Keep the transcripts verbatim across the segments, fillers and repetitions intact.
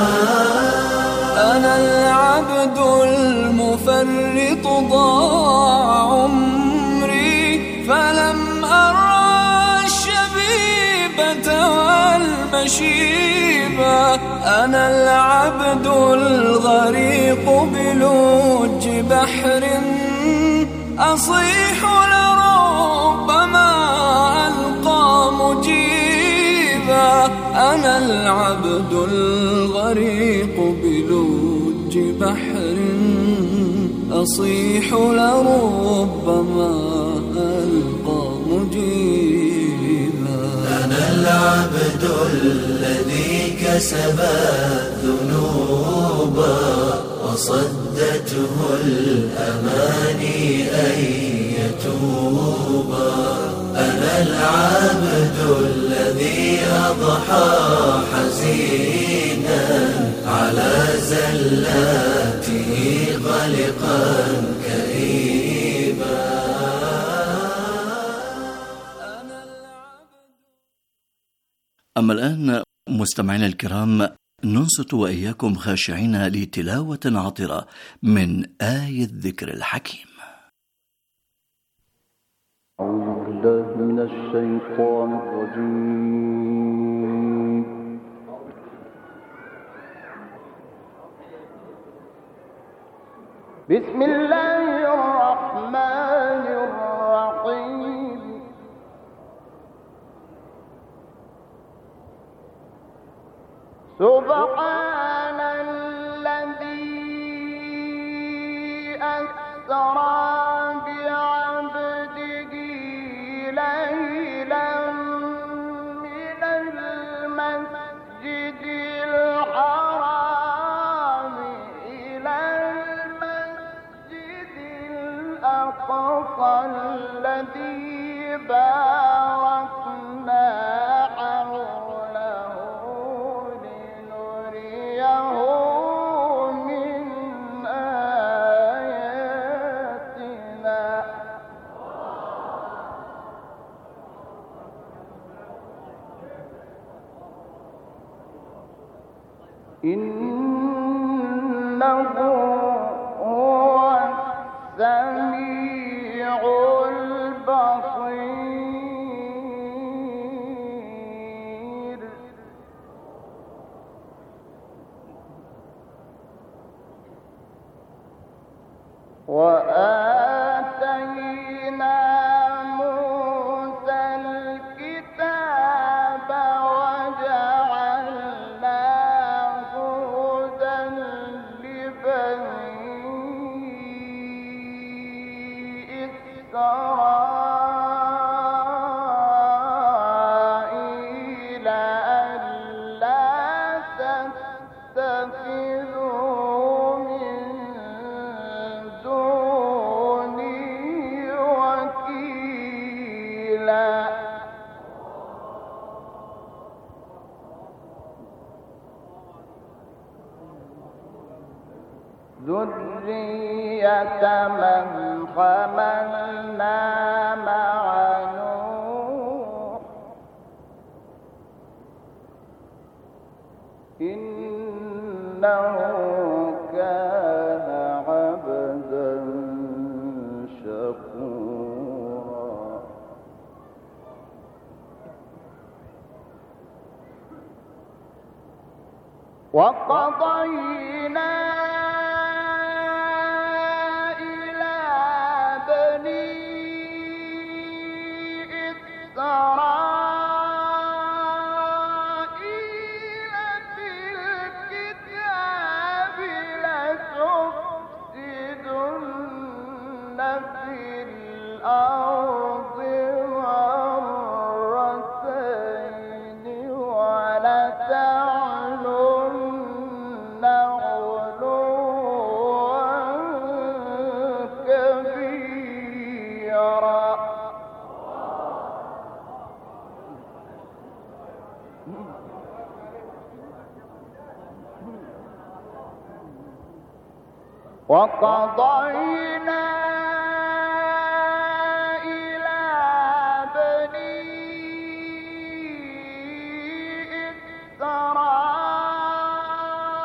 أنا العبد المفرط ضاع عمري فلم أرى الشبيبة والمشيبة. أنا العبد الغريق بلوج بحر أصيح لربما ألقى مجيبا. أنا العبد الغريق بلوج بحر أصيح لربما ألقى مجيبا. أنا العبد الذي كسب الذنوب وصدته الأماني أن يتوبا. أنا العبد الذي أضحى حزينا على زلاته غلقا كئيبا. أما الآن مستمعينا الكرام ننصت وإياكم خاشعين لتلاوة عطرة من آية الذكر الحكيم. أعوذ بالله من الشيطان الرجيم. بسم الله الرحمن الرحيم. سبحان الذي أسرى بعبده ليلا من المسجد الحرام إلى المسجد الأقصى الذي باركنا حوله لنريه من آياتنا. إنه هو السميع البصير. وآتينا موسى الكتاب وجعلناه هدى لبني إسرائيل ألا تتخذوا من دوني وكيلا. ذرية من حملنا مع نوح إنه كان عبدا شكورا. وقضينا إلى بني إسرائيل في الكتاب لتفسدن في الأرض مرتين ولتعلن علوا كبيرا. وقضينا إلى بني إسرائيل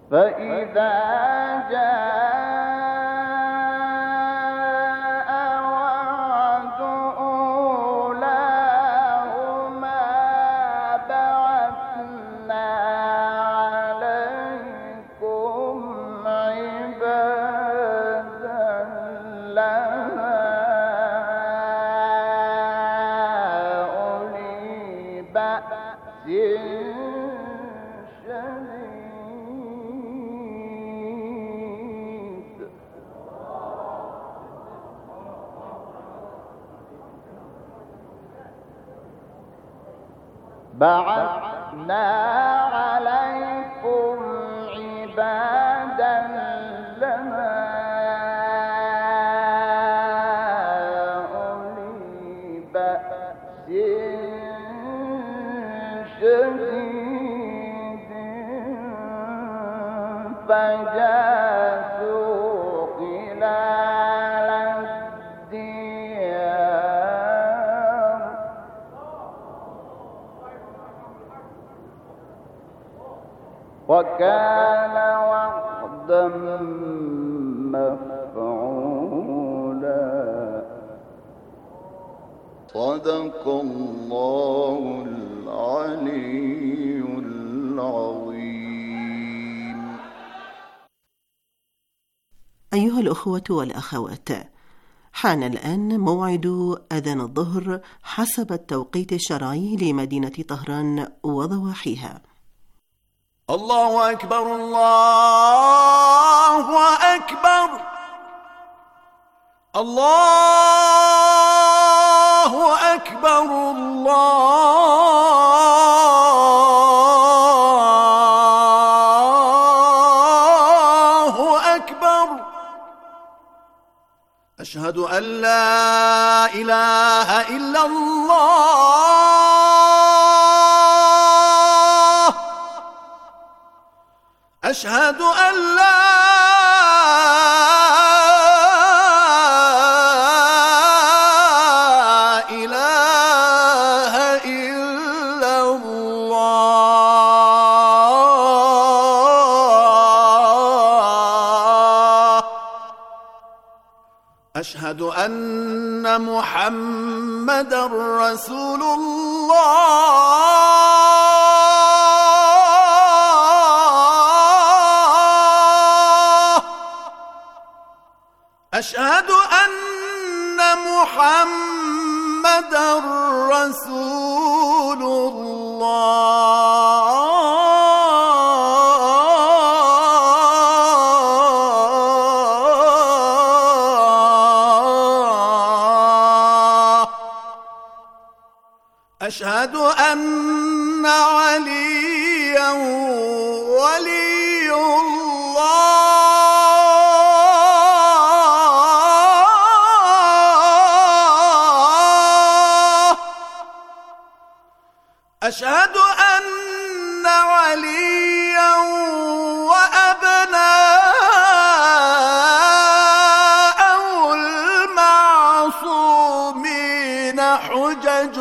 فإذا جاء وعد أولاهما بعثنا عليكم عبادا لنا أولي بأس بعثنا عليكم عبادا لنا أولي بأس شديد فجاسوا خلال الديار وكان وعدا مفعولا. صدق الله العلي العظيم. أيها الأخوة والأخوات، حان الآن موعد أذان الظهر حسب التوقيت الشرعي لمدينة طهران وضواحيها. الله أكبر الله أكبر الله أكبر الله أكبر. أشهد أن لا إله إلا الله أشهد أن لا إله إلا الله أشهد أن محمدًا رسول الله أشهد أن محمدًا رسول الله أشهد أن عليًا ولي الله أشهد أن عليًا وأبناءه المعصومين حجج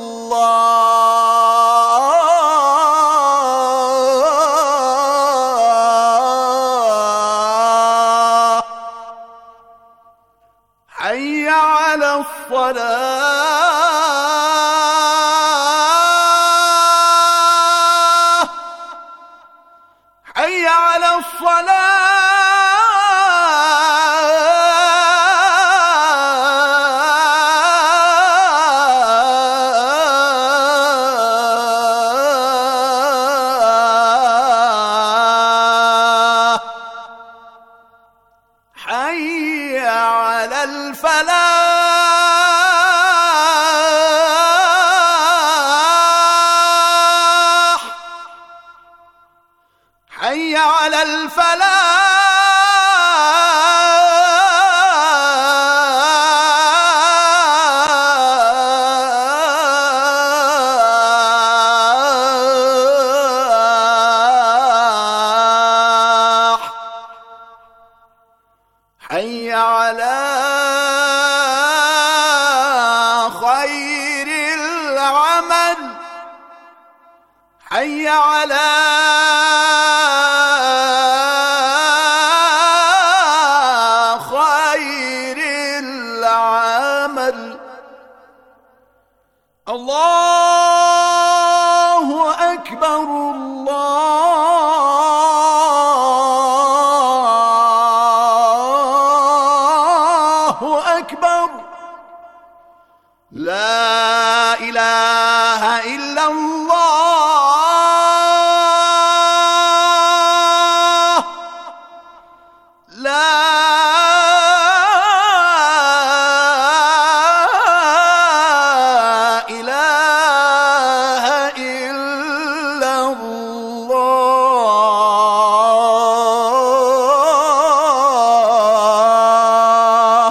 الله حي على الصلاة حي على الصلاة حي على الفلاح حي على الفلاح حي على خير العمل حي على أكبر الله أكبر لا إله إلا الله لا إله إلا الله.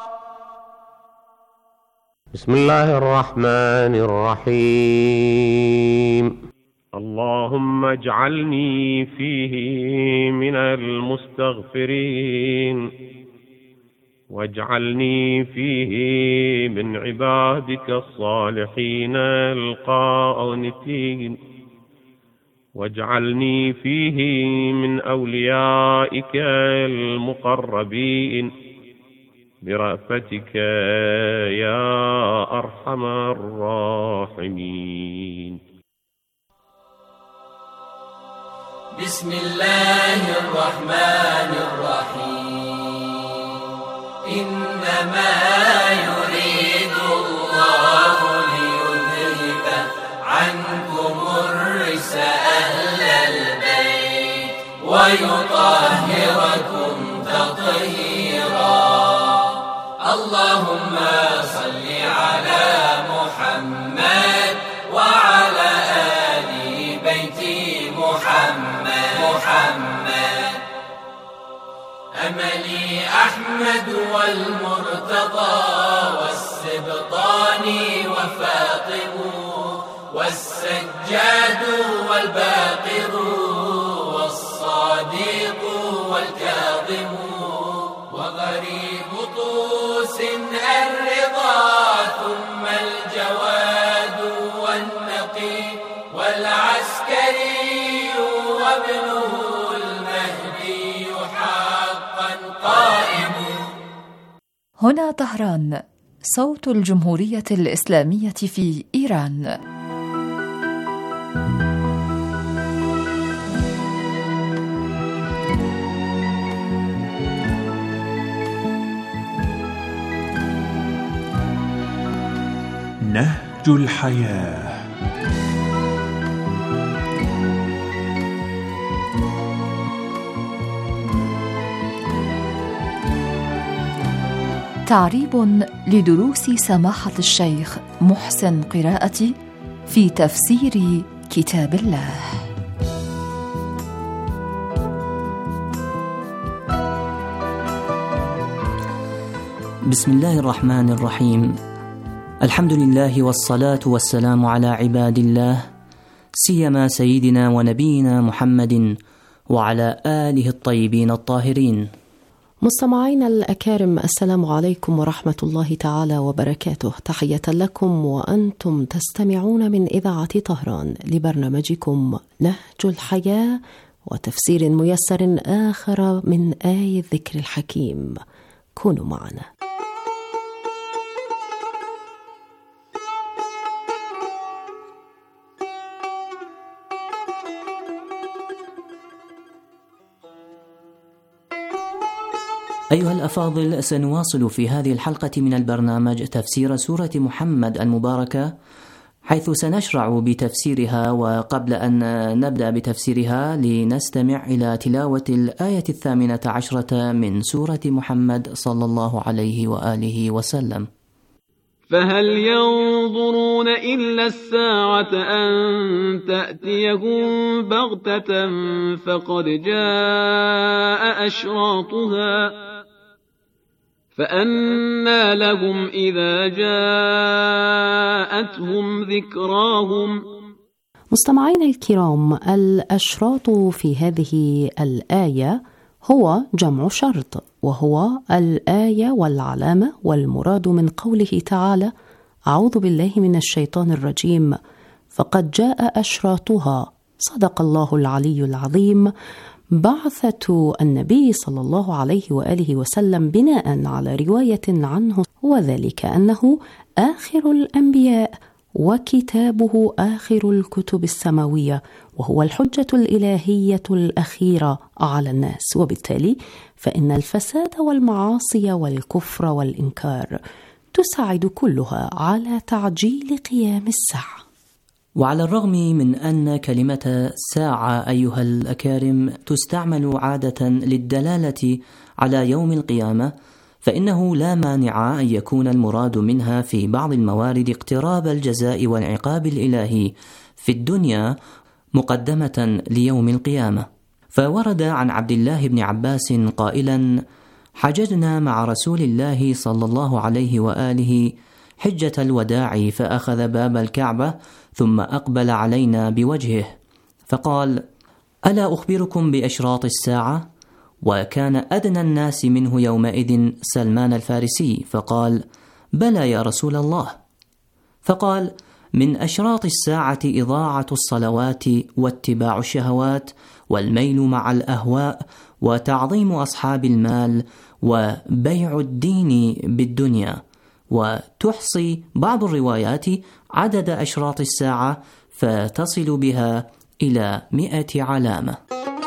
بسم الله الرحمن الرحيم. اللهم اجعلني فيه من المستغفرين، واجعلني فيه من عبادك الصالحين القانتين، واجعلني فيه من أوليائك المقربين برأفتك يا أرحم الراحمين. بسم الله الرحمن الرحيم. إنما يريد الله ليذهب عنكم الرجس أهل البيت ويطهركم تطهيرا. اللهم صل على محمد وعلى آل بيت محمد محمد. أملي أحمد والمرتضى والسبطان وفاطم والسجاد والباقر والصادق والكاظم وغريب طوس الرضا ثم الجواد والنقي والعسكري وابنه المهدي حقا قائم. هنا طهران، صوت الجمهورية الإسلامية في إيران. نهج الحياة. تعريب لدروس سماحة الشيخ محسن قراءتي في تفسير كتاب الله. بسم الله الرحمن الرحيم. الحمد لله والصلاة والسلام على عباد الله، سيما سيدنا ونبينا محمد وعلى آله الطيبين الطاهرين. مستمعينا الأكارم، السلام عليكم ورحمة الله تعالى وبركاته. تحية لكم وأنتم تستمعون من إذاعة طهران لبرنامجكم نهج الحياة وتفسير ميسر آخر من آي الذكر الحكيم. كونوا معنا. أيها الأفاضل، سنواصل في هذه الحلقة من البرنامج تفسير سورة محمد المباركة، حيث سنشرع بتفسيرها. وقبل أن نبدأ بتفسيرها لنستمع إلى تلاوة الآية الثامنة عشرة من سورة محمد صلى الله عليه وآله وسلم. فهل ينظرون إلا الساعة أن تأتيهم بغتة فقد جاء أشراطها فأنى لهم إذا جاءتهم ذكراهم. مستمعينا الكرام، الأشراط في هذه الآية هو جمع شرط، وهو الآية والعلامة، والمراد من قوله تعالى: أعوذ بالله من الشيطان الرجيم، فقد جاء أشراطها. صدق الله العلي العظيم. بعثة النبي صلى الله عليه وآله وسلم بناء على رواية عنه، وذلك أنه آخر الأنبياء وكتابه آخر الكتب السماوية، وهو الحجة الإلهية الأخيرة على الناس، وبالتالي فإن الفساد والمعاصي والكفر والإنكار تساعد كلها على تعجيل قيام الساعة. وعلى الرغم من أن كلمة ساعة أيها الأكارم تستعمل عادة للدلالة على يوم القيامة، فإنه لا مانع أن يكون المراد منها في بعض الموارد اقتراب الجزاء والعقاب الإلهي في الدنيا مقدمة ليوم القيامة. فورد عن عبد الله بن عباس قائلا: حججنا مع رسول الله صلى الله عليه وآله حجة الوداع، فأخذ باب الكعبة ثم أقبل علينا بوجهه فقال: ألا أخبركم بأشراط الساعة؟ وكان أدنى الناس منه يومئذ سلمان الفارسي، فقال: بلى يا رسول الله. فقال: من أشراط الساعة إضاعة الصلوات واتباع الشهوات والميل مع الأهواء وتعظيم أصحاب المال وبيع الدين بالدنيا. وتحصي بعض الروايات عدد أشراط الساعة فتصل بها إلى مئة علامة.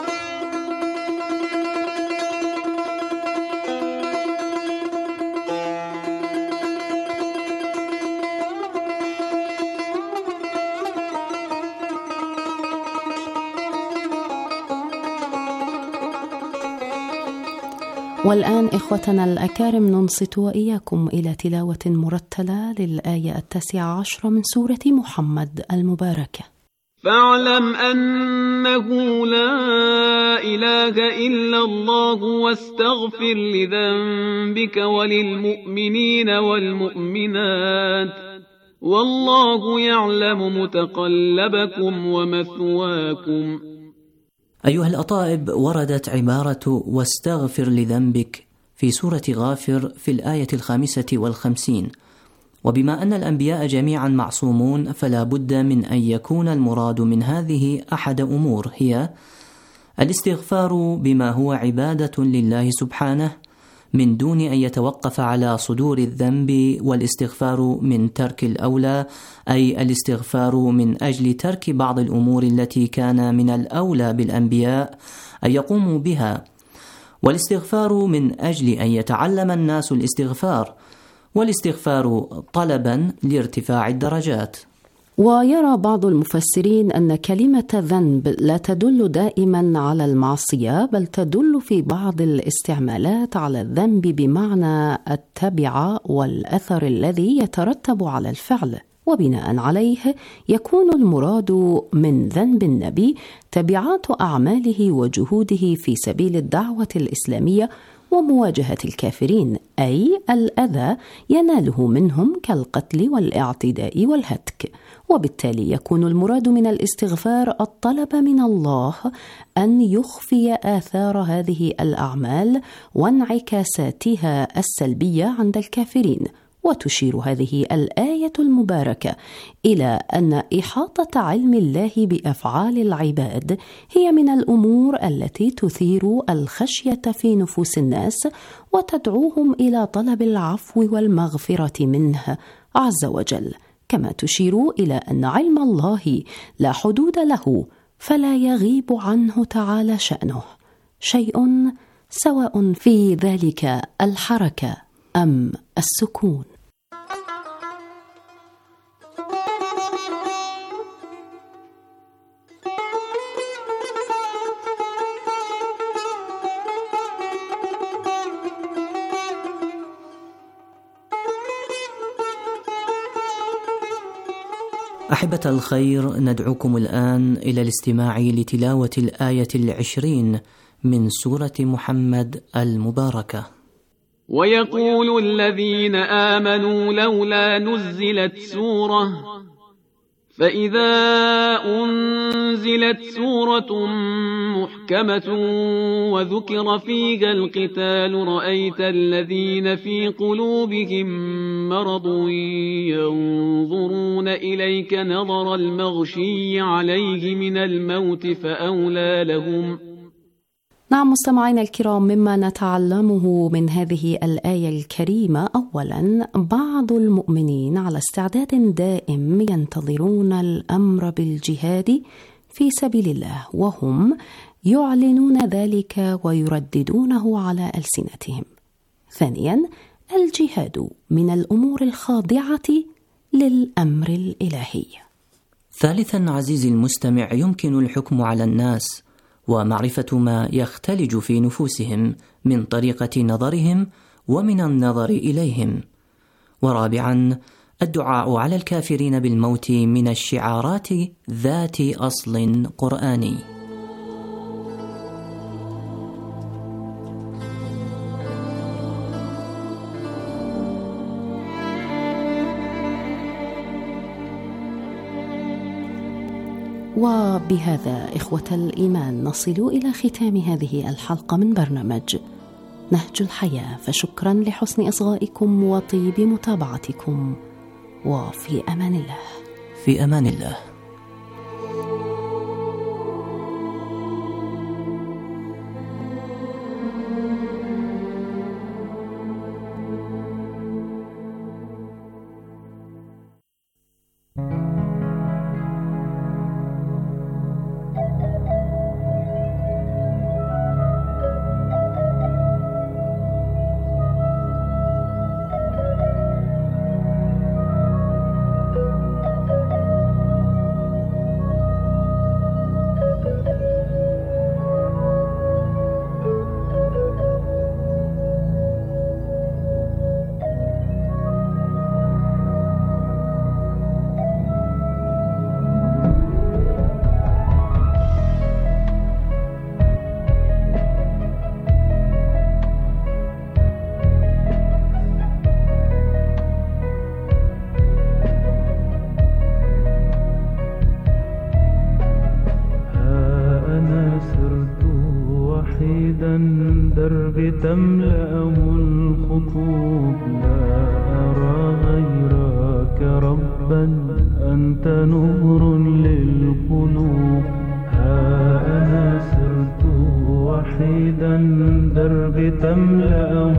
والآن إخوتنا الأكارم ننصت وإياكم إلى تلاوة مرتلة للآية التاسعة عشرة من سورة محمد المباركة. فاعلم أنه لا إله إلا الله واستغفر لذنبك وللمؤمنين والمؤمنات والله يعلم متقلبكم ومثواكم. أيها الأطائب، وردت عبارة واستغفر لذنبك في سورة غافر في الآية الخامسة والخمسين، وبما أن الأنبياء جميعا معصومون فلا بد من أن يكون المراد من هذه أحد أمور، هي الاستغفار بما هو عبادة لله سبحانه من دون أن يتوقف على صدور الذنب، والاستغفار من ترك الأولى، أي الاستغفار من أجل ترك بعض الأمور التي كان من الأولى بالأنبياء أن يقوموا بها، والاستغفار من أجل أن يتعلم الناس الاستغفار، والاستغفار طلبا لارتفاع الدرجات. ويرى بعض المفسرين أن كلمة ذنب لا تدل دائما على المعصية، بل تدل في بعض الاستعمالات على الذنب بمعنى التبعة والأثر الذي يترتب على الفعل، وبناء عليه يكون المراد من ذنب النبي تبعات أعماله وجهوده في سبيل الدعوة الإسلامية ومواجهة الكافرين، أي الأذى يناله منهم كالقتل والاعتداء والهتك. وبالتالي يكون المراد من الاستغفار الطلب من الله أن يخفي آثار هذه الأعمال وانعكاساتها السلبية عند الكافرين. وتشير هذه الآية المباركة إلى أن إحاطة علم الله بأفعال العباد هي من الأمور التي تثير الخشية في نفوس الناس وتدعوهم إلى طلب العفو والمغفرة منه عز وجل، كما تشير إلى أن علم الله لا حدود له، فلا يغيب عنه تعالى شأنه شيء، سواء في ذلك الحركة أم السكون. أحبة الخير، ندعوكم الآن إلى الاستماع لتلاوة الآية العشرين من سورة محمد المباركة. ويقول الذين آمنوا لولا نزلت سورة، فإذا أنزلت سورة محكمة وذكر فيها القتال رأيت الذين في قلوبهم مرض ينظرون إليك نظر المغشي عليه من الموت فأولى لهم نعم مستمعينا الكرام، مما نتعلمه من هذه الآية الكريمة: أولا، بعض المؤمنين على استعداد دائم ينتظرون الأمر بالجهاد في سبيل الله، وهم يعلنون ذلك ويرددونه على ألسنتهم. ثانيا، الجهاد من الأمور الخاضعة للأمر الإلهي. ثالثا عزيزي المستمع، يمكن الحكم على الناس ومعرفة ما يختلج في نفوسهم من طريقة نظرهم ومن النظر إليهم. ورابعا، الدعاء على الكافرين بالموت من الشعارات ذات أصل قرآني. وبهذا إخوة الإيمان نصل إلى ختام هذه الحلقة من برنامج نهج الحياة، فشكرا لحسن إصغائكم وطيب متابعتكم، وفي أمان الله. في أمان الله. تملأه الخطوب، لا أرى غيرك ربا، أنت نور للقلوب. ها أنا سرت وحيدا دربي تملأه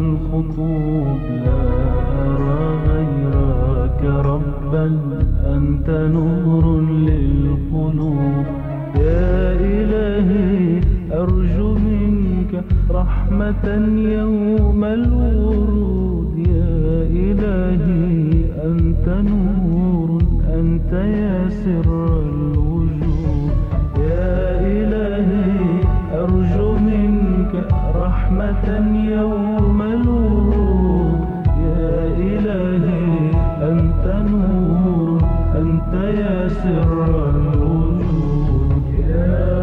الخطوب، لا أرى غيرك ربا، أنت نور للقلوب. يا إلهي أرجو منك رحمة يوم الورود، يا إلهي أنت نور، أنت يا سر الوجود. يا إلهي أرجو منك رحمة يوم الورود، يا إلهي أنت نور، أنت يا سر الوجود. يا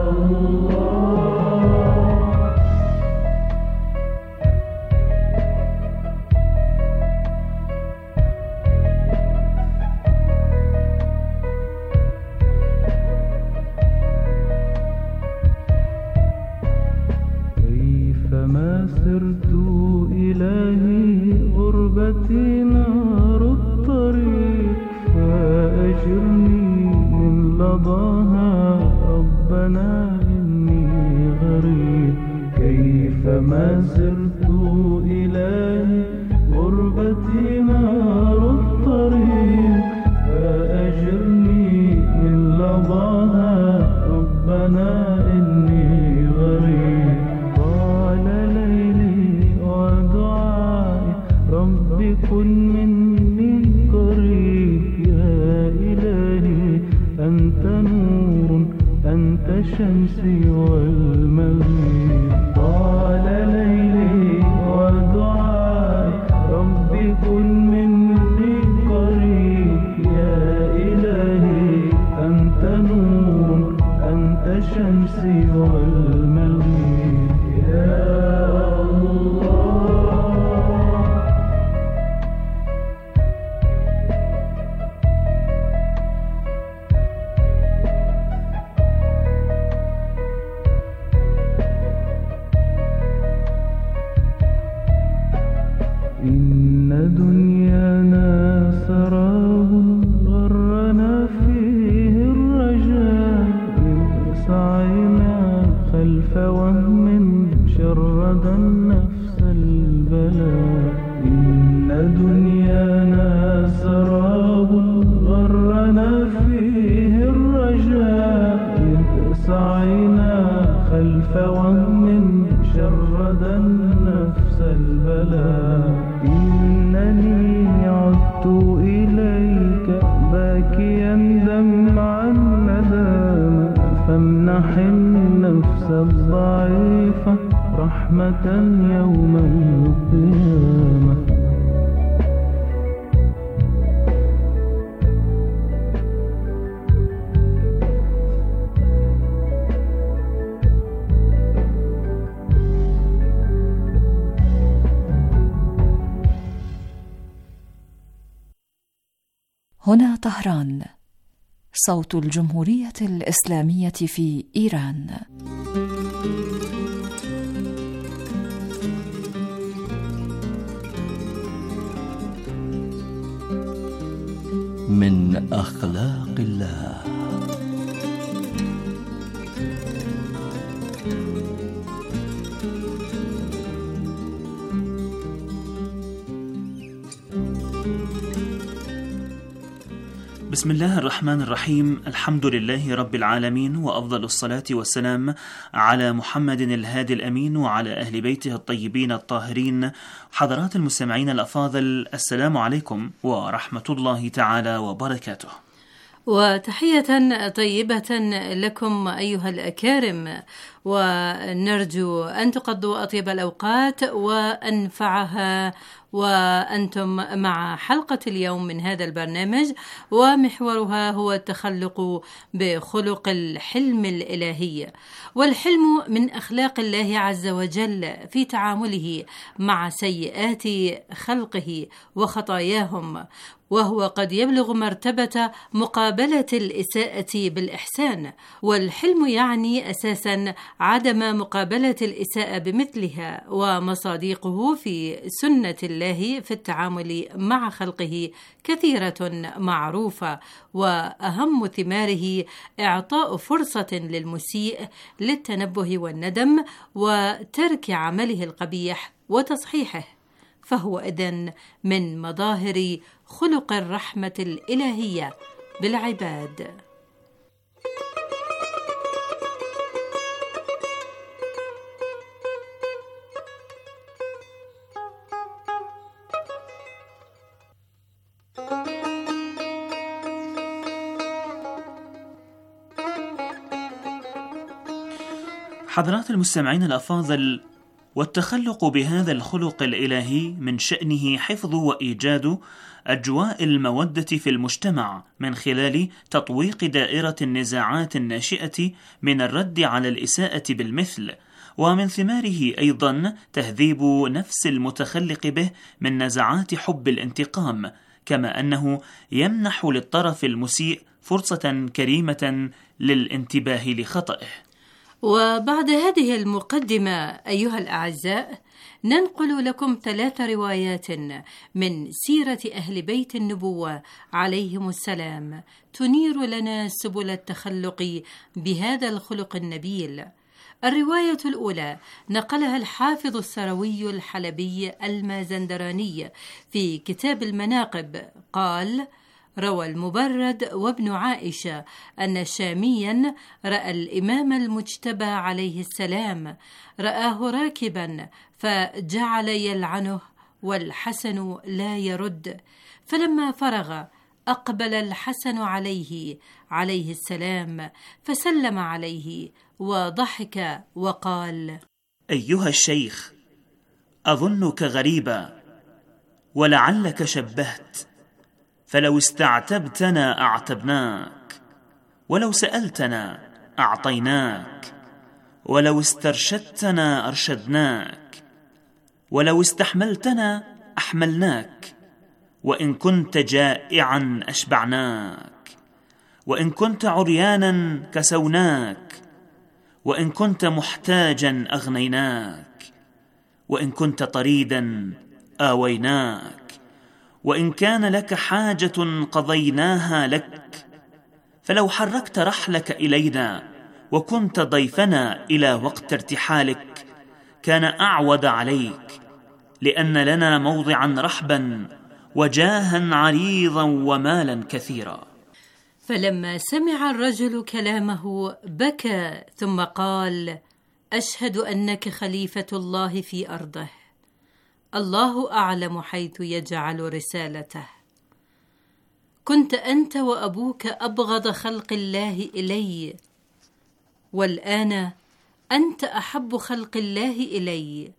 ما سرت إلهي غربتي نار الطريق، فأجرني من لظاها ربنا إني غريب. كيفما سرت إلهي غربتي نار الطريق، فأجرني من لظاها ربنا إني غريب. ربي كن مني قريب، يا إلهي أنت نور، أنت شمسي والمغرب. طال ليلي ودعائي ربي كن مني قريب، يا إلهي أنت نور، أنت شمسي والمغرب. يا إن دنيانا سراب غرنا فيه الرجاء، إذ سعينا خلف وهم شرد النفس البلاء. إن دنيانا سراب غرنا فيه الرجاء، إذ سعينا خلف وهم شرد النفس البلاء. إنني عدت إليك باكيا دمعا نداما، فامنح النفس الضعيفة رحمة يوم القيامة. هنا طهران، صوت الجمهورية الإسلامية في إيران. من أخلاق الله. بسم الله الرحمن الرحيم. الحمد لله رب العالمين، وأفضل الصلاة والسلام على محمد الهادي الأمين وعلى أهل بيته الطيبين الطاهرين. حضرات المستمعين الأفاضل، السلام عليكم ورحمة الله تعالى وبركاته، وتحية طيبة لكم أيها الأكارم، ونرجو أن تقضوا أطيب الأوقات وأنفعها وأنتم مع حلقة اليوم من هذا البرنامج، ومحورها هو التخلق بخلق الحلم الإلهي. والحلم من أخلاق الله عز وجل في تعامله مع سيئات خلقه وخطاياهم، وهو قد يبلغ مرتبة مقابلة الإساءة بالإحسان. والحلم يعني أساسا عدم مقابلة الإساءة بمثلها، ومصادقه في سنة الله في التعامل مع خلقه كثيرة معروفة، وأهم ثماره إعطاء فرصة للمسيء للتنبه والندم وترك عمله القبيح وتصحيحه، فهو إذن من مظاهر خلق الرحمة الإلهية بالعباد. حضرات المستمعين الأفاضل، والتخلق بهذا الخلق الإلهي من شأنه حفظ وإيجاد أجواء المودة في المجتمع من خلال تطويق دائرة النزاعات الناشئة من الرد على الإساءة بالمثل، ومن ثماره أيضا تهذيب نفس المتخلق به من نزعات حب الانتقام، كما أنه يمنح للطرف المسيء فرصة كريمة للانتباه لخطئه. وبعد هذه المقدمة أيها الأعزاء، ننقل لكم ثلاث روايات من سيرة أهل بيت النبوة عليهم السلام تنير لنا سبل التخلق بهذا الخلق النبيل. الرواية الأولى نقلها الحافظ السروي الحلبي المازندراني في كتاب المناقب، قال: روى المبرد وابن عائشة أن شاميا رأى الإمام المجتبى عليه السلام، رآه راكبا فجعل يلعنه والحسن لا يرد، فلما فرغ أقبل الحسن عليه عليه السلام فسلم عليه وضحك وقال: أيها الشيخ، أظنك غريبا ولعلك شبهت، فلو استعتبتنا أعتبناك، ولو سألتنا أعطيناك، ولو استرشدتنا أرشدناك، ولو استحملتنا أحملناك، وإن كنت جائعا أشبعناك، وإن كنت عريانا كسوناك، وإن كنت محتاجا أغنيناك، وإن كنت طريدا آويناك، وإن كان لك حاجة قضيناها لك، فلو حركت رحلك إلينا وكنت ضيفنا إلى وقت ارتحالك كان أعود عليك، لأن لنا موضعا رحبا وجاها عريضا ومالا كثيرا. فلما سمع الرجل كلامه بكى، ثم قال: أشهد أنك خليفة الله في أرضه، الله أعلم حيث يجعل رسالته. كنت أنت وأبوك أبغض خلق الله إلي، والآن أنت أحب خلق الله إلي.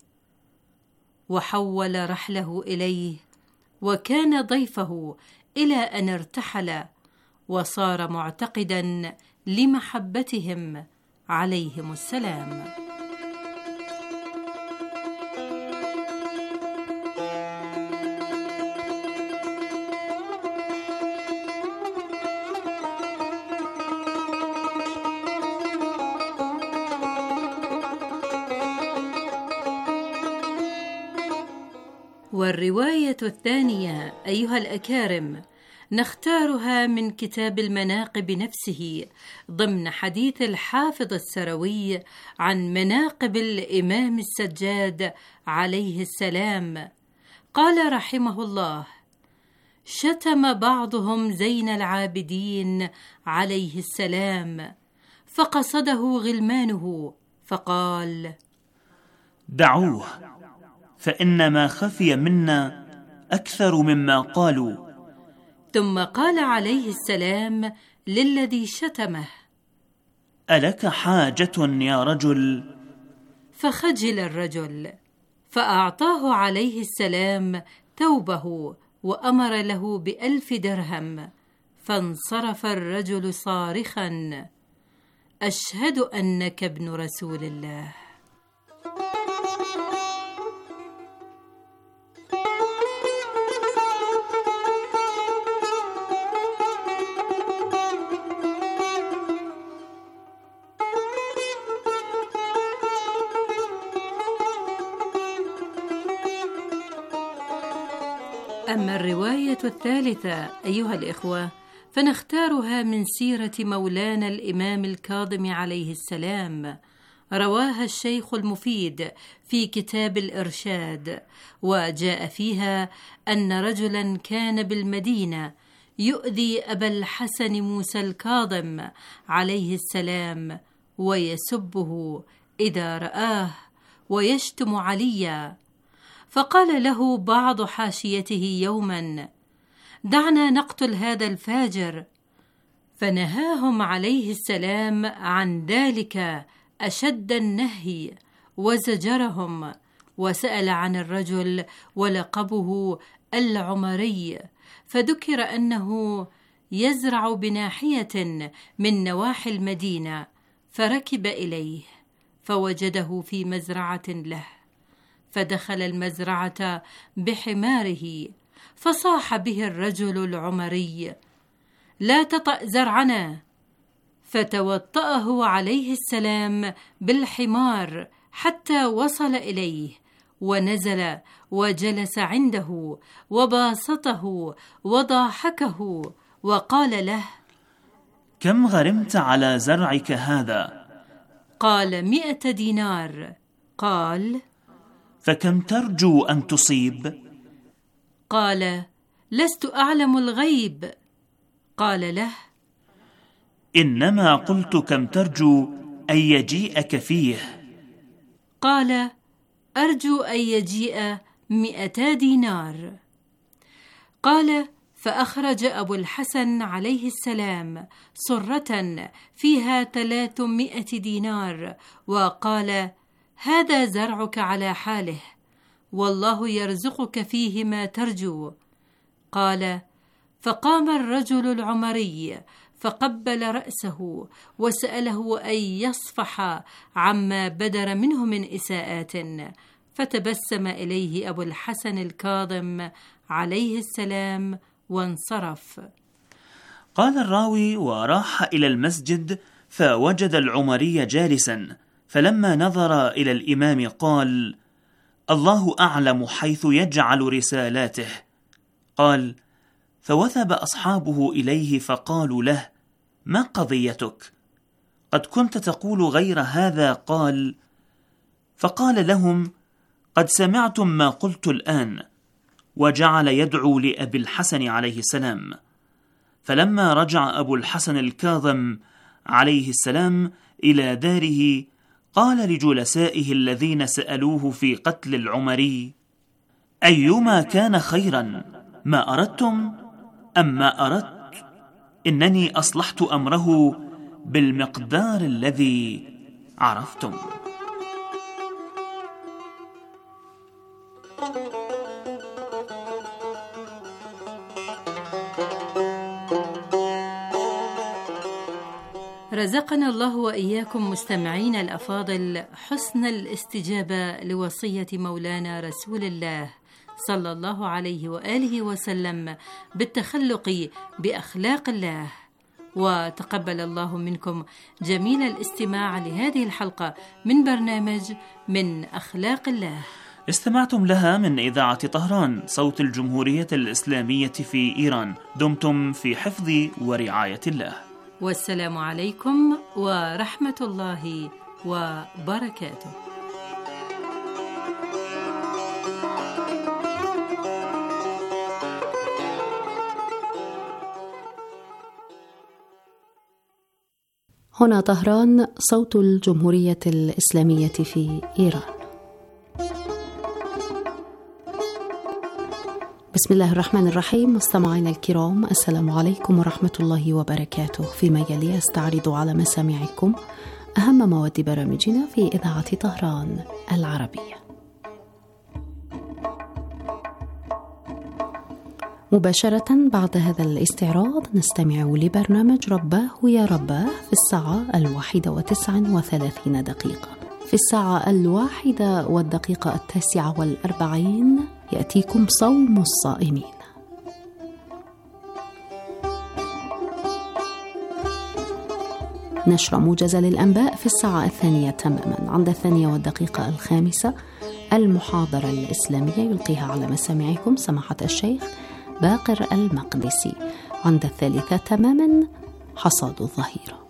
وحول رحله إليه، وكان ضيفه إلى أن ارتحل، وصار معتقدا لمحبتهم عليهم السلام. والرواية الثانية أيها الأكارم نختارها من كتاب المناقب نفسه، ضمن حديث الحافظ السروي عن مناقب الإمام السجاد عليه السلام. قال رحمه الله: شتم بعضهم زين العابدين عليه السلام، فقصده غلمانه فقال: دعوه، فإن ما خفي منا أكثر مما قالوا. ثم قال عليه السلام للذي شتمه: ألك حاجة يا رجل؟ فخجل الرجل، فأعطاه عليه السلام ثوبه وأمر له بألف درهم، فانصرف الرجل صارخا: أشهد أنك ابن رسول الله. أما الرواية الثالثة أيها الإخوة فنختارها من سيرة مولانا الإمام الكاظم عليه السلام. رواها الشيخ المفيد في كتاب الإرشاد، وجاء فيها أن رجلا كان بالمدينة يؤذي أبا الحسن موسى الكاظم عليه السلام، ويسبه إذا رآه ويشتم عليا. فقال له بعض حاشيته يوما: دعنا نقتل هذا الفاجر. فنهاهم عليه السلام عن ذلك أشد النهي وزجرهم، وسأل عن الرجل ولقبه العمري، فذكر أنه يزرع بناحية من نواحي المدينة، فركب إليه فوجده في مزرعة له، فدخل المزرعة بحماره، فصاح به الرجل العمري: لا تطأ زرعنا. فتوطأه عليه السلام بالحمار حتى وصل إليه، ونزل وجلس عنده وباسطه وضاحكه، وقال له: كم غرمت على زرعك هذا؟ قال: مئة دينار. قال: فكم ترجو أن تصيب؟ قال: لست أعلم الغيب. قال له: إنما قلت كم ترجو أن يجيئك فيه. قال: أرجو أن يجيء مئتا دينار. قال: فأخرج أبو الحسن عليه السلام صرة فيها ثلاثمائة دينار، وقال: هذا زرعك على حاله، والله يرزقك فيه ما ترجو. قال: فقام الرجل العمري فقبل رأسه وسأله أن يصفح عما بدر منه من إساءات، فتبسم إليه أبو الحسن الكاظم عليه السلام وانصرف. قال الراوي: وراح إلى المسجد فوجد العمري جالسا، فلما نظر إلى الإمام قال: الله أعلم حيث يجعل رسالاته. قال: فوثب أصحابه إليه فقالوا له: ما قضيتك؟ قد كنت تقول غير هذا. قال: فقال لهم: قد سمعتم ما قلت الآن، وجعل يدعو لأبي الحسن عليه السلام. فلما رجع أبو الحسن الكاظم عليه السلام إلى داره قال لجلسائه الذين سألوه في قتل العمري: أيما كان خيرا، ما أردتم أم ما أردت؟ إنني أصلحت أمره بالمقدار الذي عرفتم. رزقنا الله وإياكم مستمعين الأفاضل حسن الاستجابة لوصية مولانا رسول الله صلى الله عليه وآله وسلم بالتخلق بأخلاق الله، وتقبل الله منكم جميل الاستماع لهذه الحلقة من برنامج من أخلاق الله. استمعتم لها من إذاعة طهران، صوت الجمهورية الإسلامية في إيران. دمتم في حفظ ورعاية الله، والسلام عليكم ورحمة الله وبركاته. هنا طهران، صوت الجمهورية الإسلامية في إيران. بسم الله الرحمن الرحيم. مستمعينا الكرام، السلام عليكم ورحمة الله وبركاته. فيما يلي أستعرض على مسامعكم أهم مواد برامجنا في إذاعة طهران العربية. مباشرة بعد هذا الاستعراض نستمع لبرنامج رباه يا رباه في الساعة الواحدة وتسع وثلاثين دقيقة. في الساعة الواحدة والدقيقة التاسعة والأربعين يأتيكم صوم الصائمين. نشر موجز للأنباء في الساعة الثانية تماما. عند الثانية والدقيقة الخامسة المحاضرة الإسلامية يلقيها على مسامعكم سماحة الشيخ باقر المقدسي. عند الثالثة تماما حصاد الظهيرة.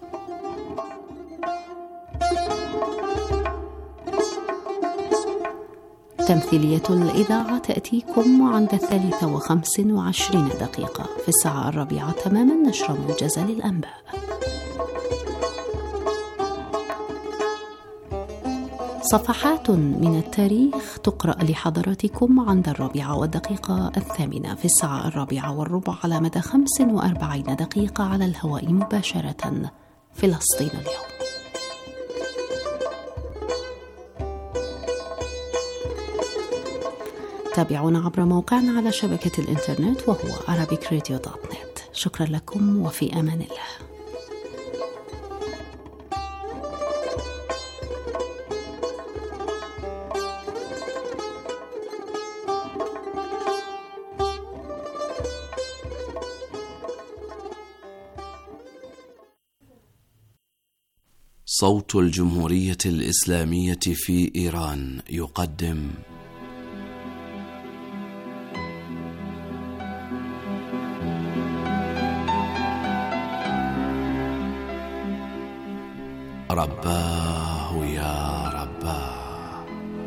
تمثيلية الإذاعة تأتيكم عند الثالثة وخمس وعشرين دقيقة. في الساعة الرابعة تماما نشر موجز للأنباء. صفحات من التاريخ تقرأ لحضراتكم عند الرابعة والدقيقة الثامنة. في الساعة الرابعة والربع على مدى خمس وأربعين دقيقة على الهواء مباشرة. فلسطين اليوم. تابعونا عبر موقعنا على شبكة الإنترنت وهو arabic radio dot net. شكرا لكم وفي أمان الله. صوت الجمهورية الإسلامية في إيران يقدم رباه يا رباه.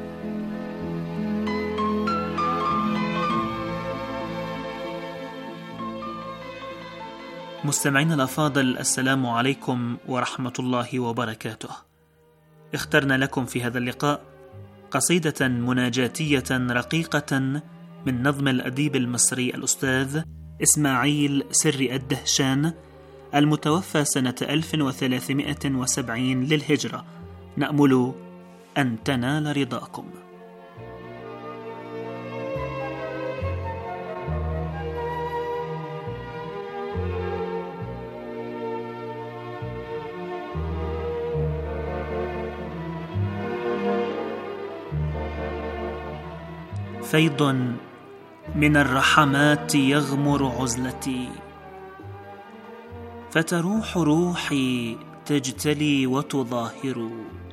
مستمعين الأفاضل، السلام عليكم ورحمة الله وبركاته. اخترنا لكم في هذا اللقاء قصيدة مناجاتية رقيقة من نظم الأديب المصري الأستاذ إسماعيل سري الدهشان المتوفى سنة ألف وثلاثمائة وسبعين للهجرة. نأمل أن تنال رضاكم. فيض من الرحمات يغمر عزلتي، فتروح روحي تجتلي وتظاهر،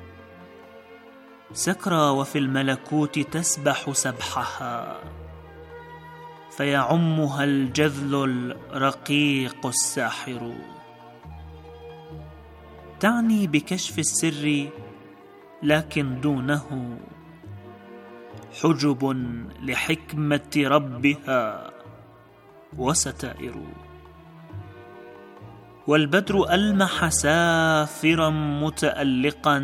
سكرى وفي الملكوت تسبح سبحها، فيعمها الجذل الرقيق الساحر. تعني بكشف السر لكن دونه حجب لحكمة ربها وستائر. والبدر ألمح سافرا متألقا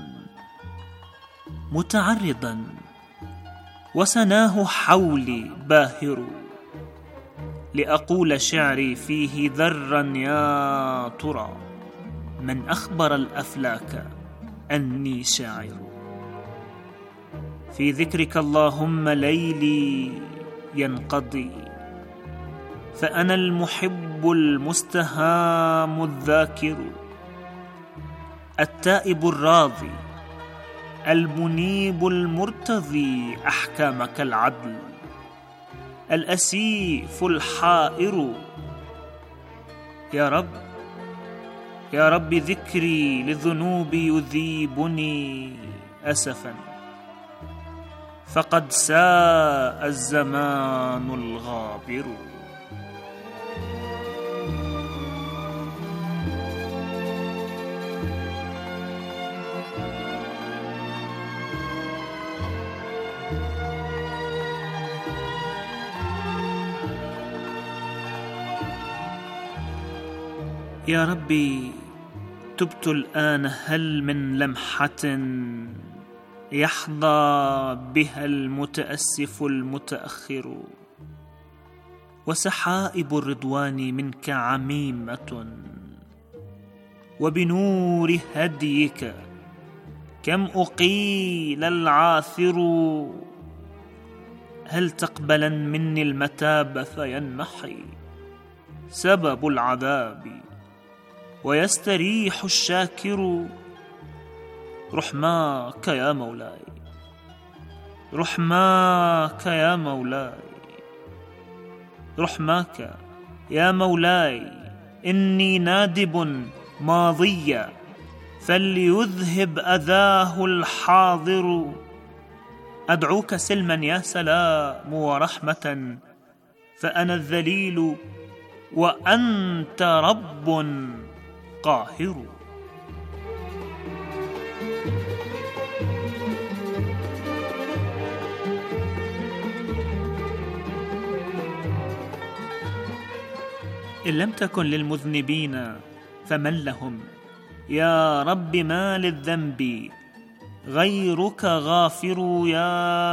متعرضا، وسناه حولي باهر، لأقول شعري فيه ذرا يا ترى من أخبر الأفلاك أني شاعر. في ذكرك اللهم ليلي ينقضي، فأنا المحب المستهام الذاكر، التائب الراضي المنيب المرتضي أحكامك العدل، الأسيف الحائر. يا رب يا رب ذكري للذنوب يذيبني أسفا، فقد ساء الزمان الغابر. يا ربي تبت الآن، هل من لمحة يحظى بها المتأسف المتأخر؟ وسحائب الرضوان منك عميمة، وبنور هديك كم أقيل العاثر. هل تقبلا مني المتاب فينمحي سبب العذاب ويستريح الشاكر؟ رحماك يا مولاي رحماك يا مولاي رحماك يا مولاي، إني نادب ماضيا فليذهب أذاه الحاضر. أدعوك سلما يا سلام ورحمة، فأنا الذليل وأنت رب قاهر. إن لم تكن للمذنبين فمن لهم؟ يا رب ما للذنب غيرك غافر. يا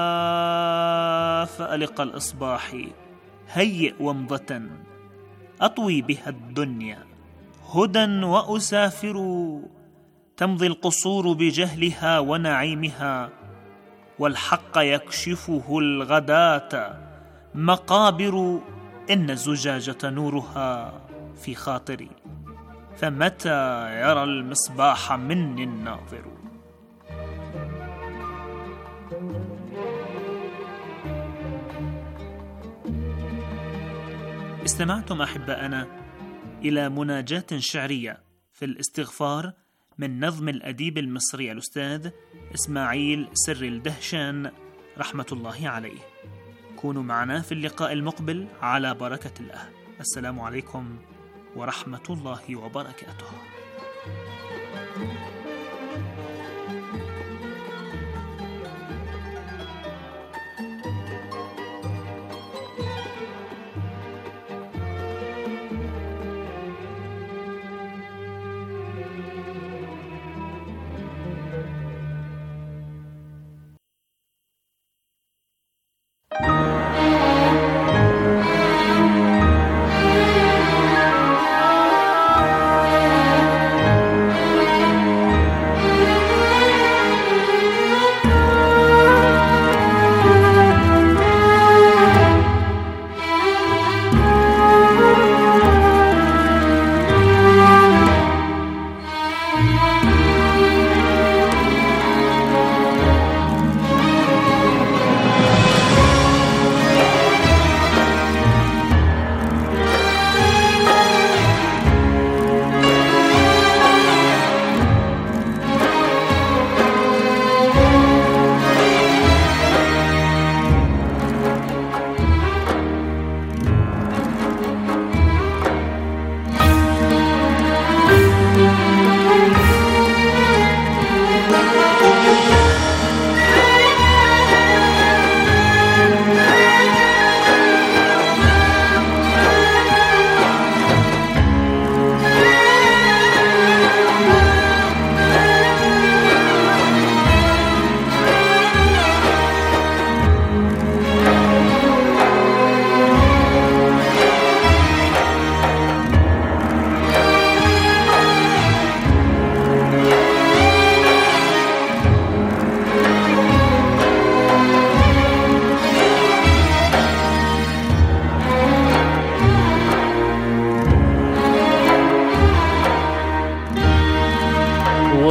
فألق الإصباح هيئ ومضة أطوي بها الدنيا هدى وأسافر. تمضي القصور بجهلها ونعيمها، والحق يكشفه الغداة مقابر. إن الزجاجة نورها في خاطري، فمتى يرى المصباح مني الناظر؟ استمعتم أحباءنا إلى مناجاة شعرية في الاستغفار من نظم الأديب المصري الأستاذ إسماعيل سر الدهشان رحمة الله عليه. كونوا معنا في اللقاء المقبل على بركة الله. السلام عليكم ورحمة الله وبركاته.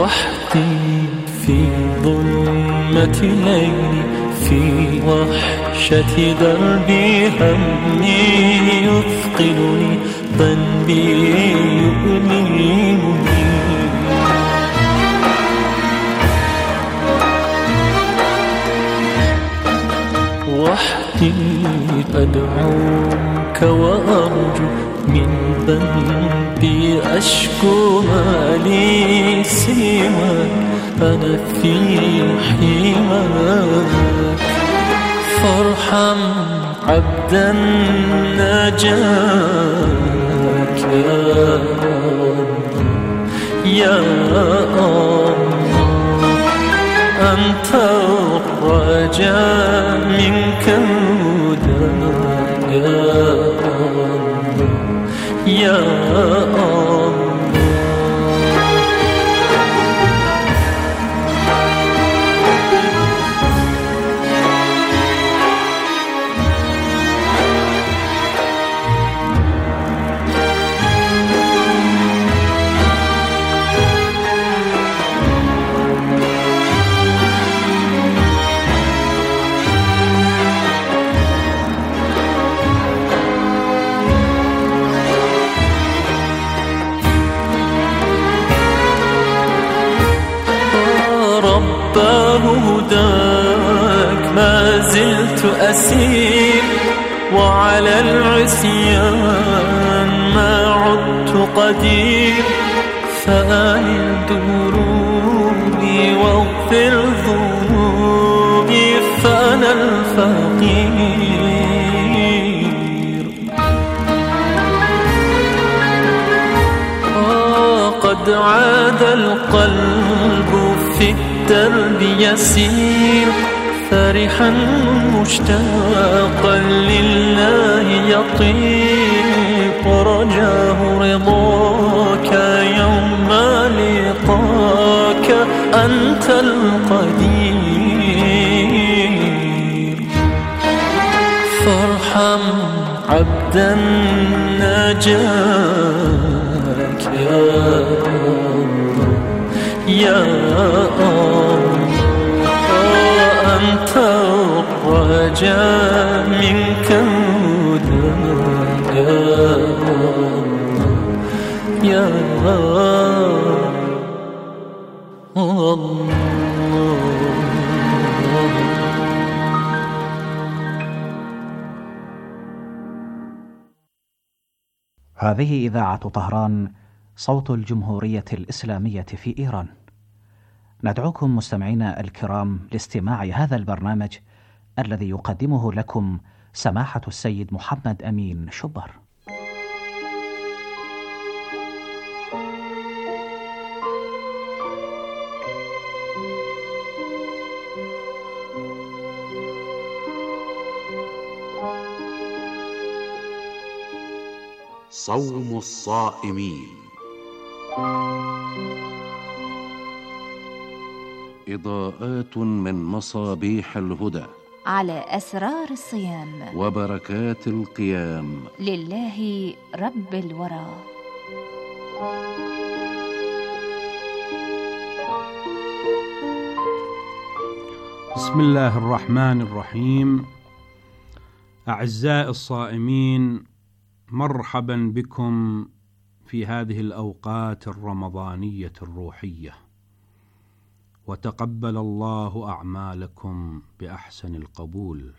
وحدي في ظلمة ليلي، في وحشة دربي همي يثقلني، ذنبي يؤلمني. وحدي أدعوك وأرجو، من ذنبي أشكو ما لي سواك، أنا في حماك. فارحم عبدا ناجاك يا الله، يا الله. أنت الرجاء منك هدى يا الله، يا الله. هداك ما زلت أسير، وعلى العصيان ما عدت قدير. فآل دروبي واغفر ذنوبي، فأنا الفقير. آه قد عاد القلب في الدرب يسير، فرحا مشتاقا لله يطير، ورجاه رضاك يوم لقاك، أنت القدير. فارحم عبدا ناجاك يا الله، يا الله. أنت الرجاء منك هدى يا الله، يا الله. هذه إذاعة طهران، صوت الجمهورية الإسلامية في إيران. ندعوكم مستمعينا الكرام لاستماع هذا البرنامج الذي يقدمه لكم سماحة السيد محمد أمين شبر. صوم الصائمين. إضاءات من مصابيح الهدى على أسرار الصيام وبركات القيام لله رب الورى. بسم الله الرحمن الرحيم. أعزائي الصائمين، مرحبا بكم في هذه الأوقات الرمضانية الروحية، وتقبل الله أعمالكم بأحسن القبول.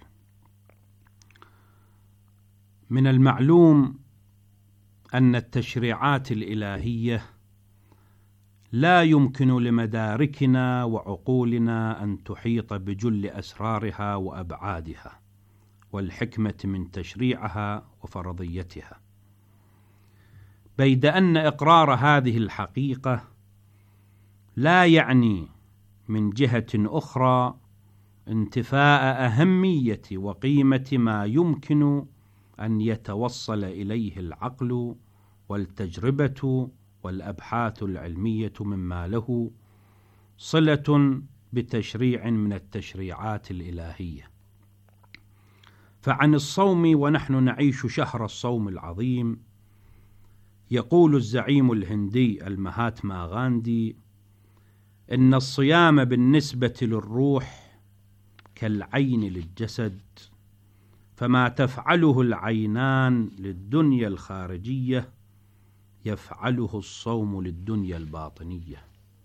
من المعلوم أن التشريعات الإلهية لا يمكن لمداركنا وعقولنا أن تحيط بجل أسرارها وأبعادها والحكمة من تشريعها وفرضيتها، بيد أن إقرار هذه الحقيقة لا يعني من جهة أخرى انتفاء أهمية وقيمة ما يمكن أن يتوصل إليه العقل والتجربة والأبحاث العلمية مما له صلة بتشريع من التشريعات الإلهية. فعن الصوم ونحن نعيش شهر الصوم العظيم، يقول الزعيم الهندي المهاتما غاندي: إن الصيام بالنسبة للروح كالعين للجسد، فما تفعله العينان للدنيا الخارجية يفعله الصوم للدنيا الباطنية.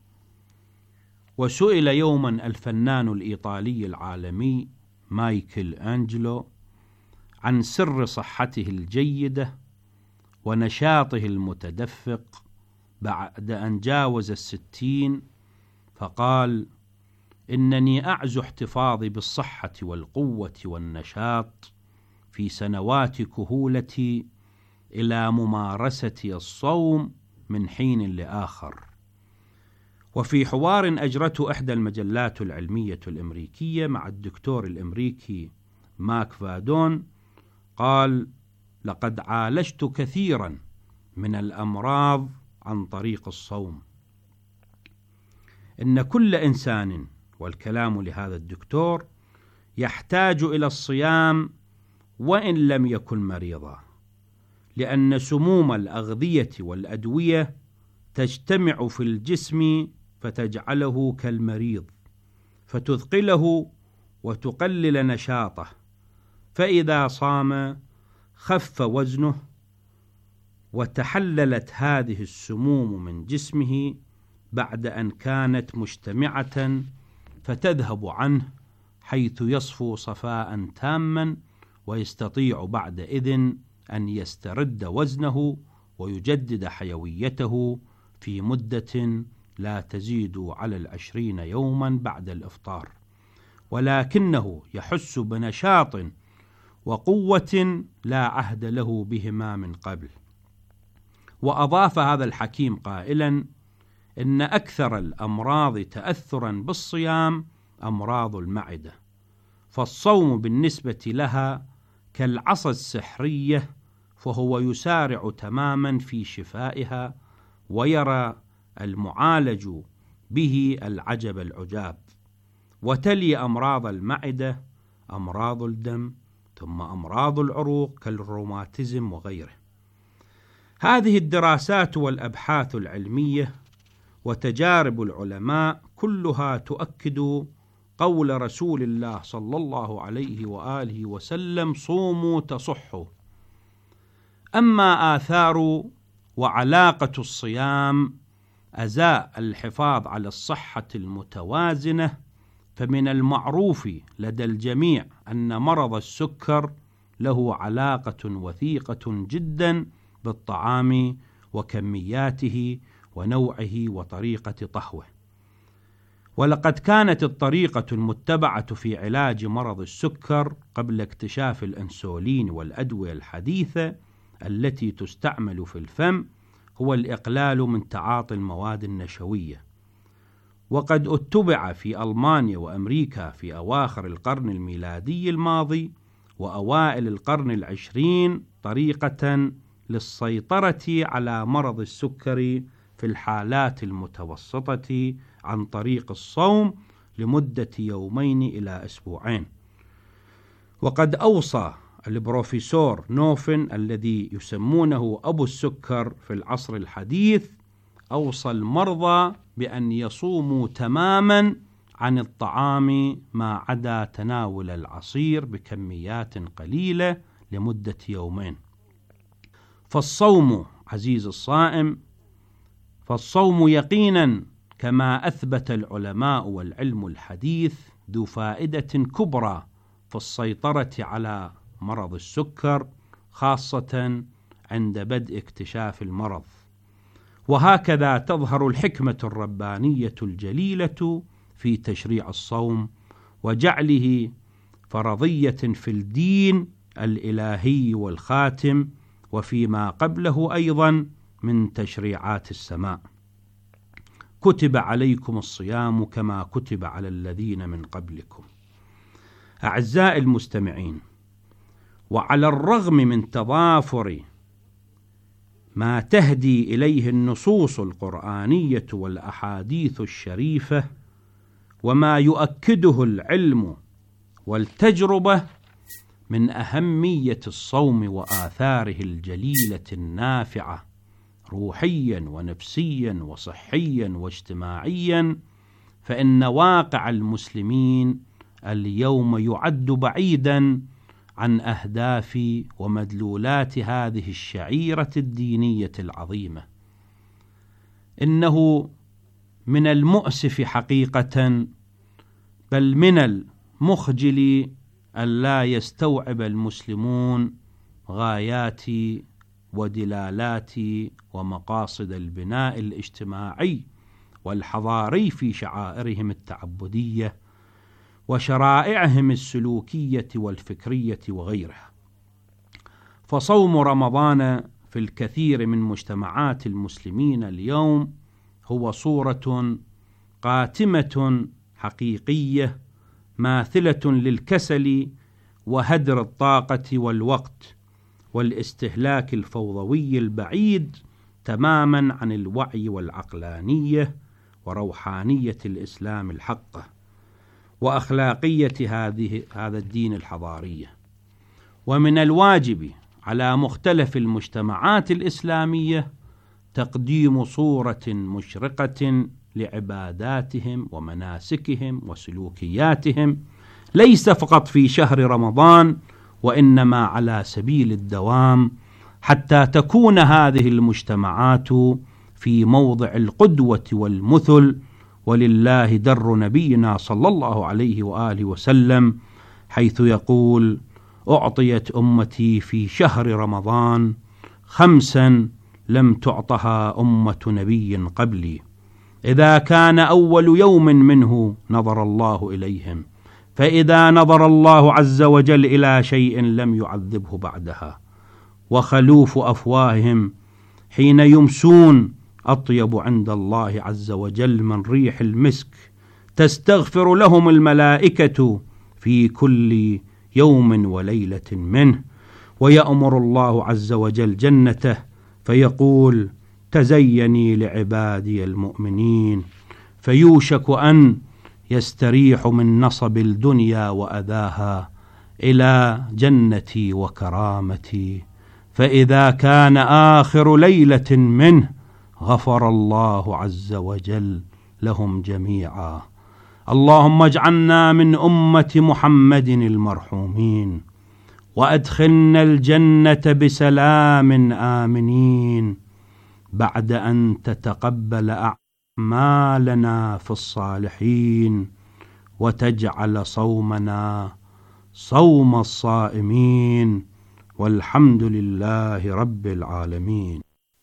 وسئل يوما الفنان الإيطالي العالمي مايكل أنجلو عن سر صحته الجيدة ونشاطه المتدفق بعد أن جاوز الستين، فقال: إنني أعزو احتفاظي بالصحة والقوة والنشاط في سنوات كهولتي إلى ممارسة الصوم من حين لآخر. وفي حوار أجرته إحدى المجلات العلمية الأمريكية مع الدكتور الأمريكي ماك فادون، قال: لقد عالجت كثيرا من الأمراض عن طريق الصوم. إن كل إنسان، والكلام لهذا الدكتور، يحتاج إلى الصيام وإن لم يكن مريضا، لأن سموم الأغذية والأدوية تجتمع في الجسم فتجعله كالمريض، فتثقله وتقلل نشاطه، فإذا صام خف وزنه وتحللت هذه السموم من جسمه بعد أن كانت مجتمعة، فتذهب عنه حيث يصفو صفاء تاما، ويستطيع بعد إذن أن يسترد وزنه ويجدد حيويته في مدة لا تزيد على العشرين يوما بعد الإفطار، ولكنه يحس بنشاط وقوة لا عهد له بهما من قبل. وأضاف هذا الحكيم قائلا: إن أكثر الأمراض تأثرا بالصيام أمراض المعدة، فالصوم بالنسبة لها كالعصا السحرية، فهو يسارع تماما في شفائها، ويرى المعالج به العجب العجاب. وتلي أمراض المعدة أمراض الدم، ثم أمراض العروق كالروماتيزم وغيره. هذه الدراسات والأبحاث العلمية وتجارب العلماء كلها تؤكد قول رسول الله صلى الله عليه وآله وسلم: صوموا تصحوا. أما آثار وعلاقة الصيام أزاء الحفاظ على الصحة المتوازنة، فمن المعروف لدى الجميع أن مرض السكر له علاقة وثيقة جدا بالطعام وكمياته ونوعه وطريقة طهوه. ولقد كانت الطريقة المتبعة في علاج مرض السكر قبل اكتشاف الأنسولين والأدوية الحديثة التي تستعمل في الفم هو الإقلال من تعاطي المواد النشوية. وقد اتبع في ألمانيا وأمريكا في أواخر القرن الميلادي الماضي وأوائل القرن العشرين طريقة للسيطرة على مرض السكري في الحالات المتوسطة عن طريق الصوم لمدة يومين إلى أسبوعين. وقد أوصى البروفيسور نوفن الذي يسمونه أبو السكر في العصر الحديث، أوصى المرضى بأن يصوموا تماما عن الطعام ما عدا تناول العصير بكميات قليلة لمدة يومين. فالصوم عزيز الصائم فالصوم يقينا كما أثبت العلماء والعلم الحديث ذو فائدة كبرى في السيطرة على مرض السكر، خاصة عند بدء اكتشاف المرض. وهكذا تظهر الحكمة الربانية الجليلة في تشريع الصوم وجعله فرضية في الدين الإلهي والخاتم، وفيما قبله أيضا من تشريعات السماء. كتب عليكم الصيام كما كتب على الذين من قبلكم. أعزائي المستمعين، وعلى الرغم من تضافر ما تهدي إليه النصوص القرآنية والأحاديث الشريفة وما يؤكده العلم والتجربة من أهمية الصوم وآثاره الجليلة النافعة روحيا ونفسيا وصحيا واجتماعيا، فإن واقع المسلمين اليوم يعد بعيدا عن أهداف ومدلولات هذه الشعيرة الدينية العظيمة. إنه من المؤسف حقيقة، بل من المخجل، أن لا يستوعب المسلمون غايات ودلالات ومقاصد البناء الاجتماعي والحضاري في شعائرهم التعبدية وشرائعهم السلوكية والفكرية وغيرها. فصوم رمضان في الكثير من مجتمعات المسلمين اليوم هو صورة قاتمة حقيقية ماثلة للكسل وهدر الطاقة والوقت والاستهلاك الفوضوي البعيد تماما عن الوعي والعقلانية وروحانية الإسلام الحقة وأخلاقية هذه هذا الدين الحضارية. ومن الواجب على مختلف المجتمعات الإسلامية تقديم صورة مشرقة لعباداتهم ومناسكهم وسلوكياتهم، ليس فقط في شهر رمضان، وإنما على سبيل الدوام، حتى تكون هذه المجتمعات في موضع القدوة والمثل. ولله در نبينا صلى الله عليه وآله وسلم حيث يقول: أعطيت أمتي في شهر رمضان خمسا لم تعطها أمة نبي قبلي، إذا كان أول يوم منه نظر الله إليهم، فإذا نظر الله عز وجل إلى شيء لم يعذبه بعدها، وخلوف أفواههم حين يمسون أطيب عند الله عز وجل من ريح المسك، تستغفر لهم الملائكة في كل يوم وليلة منه، ويأمر الله عز وجل جنته فيقول: تزيني لعبادي المؤمنين، فيوشك أن يستريح من نصب الدنيا وأذاها إلى جنتي وكرامتي، فإذا كان آخر ليلة منه غفر الله عز وجل لهم جميعا. اللهم اجعلنا من أمة محمد المرحومين، وأدخلنا الجنة بسلام آمنين، بعد أن تتقبل أعمالنا في الصالحين، وتجعل صومنا صوم الصائمين، والحمد لله رب العالمين.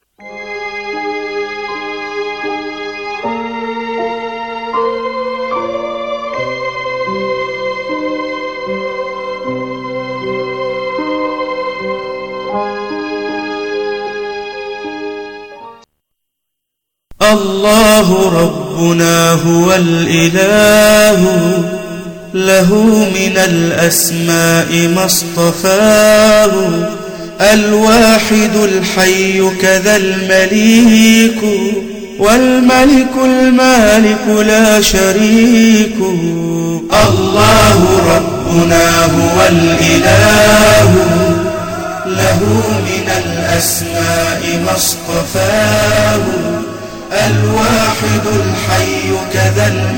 الله ربنا هو الإله، له من الأسماء ما اصطفاه، الواحد الحي كذا المليك، والملك المالك لا شريك. الله ربنا هو الإله، له من الأسماء ما اصطفاه، الواحد الحي كذا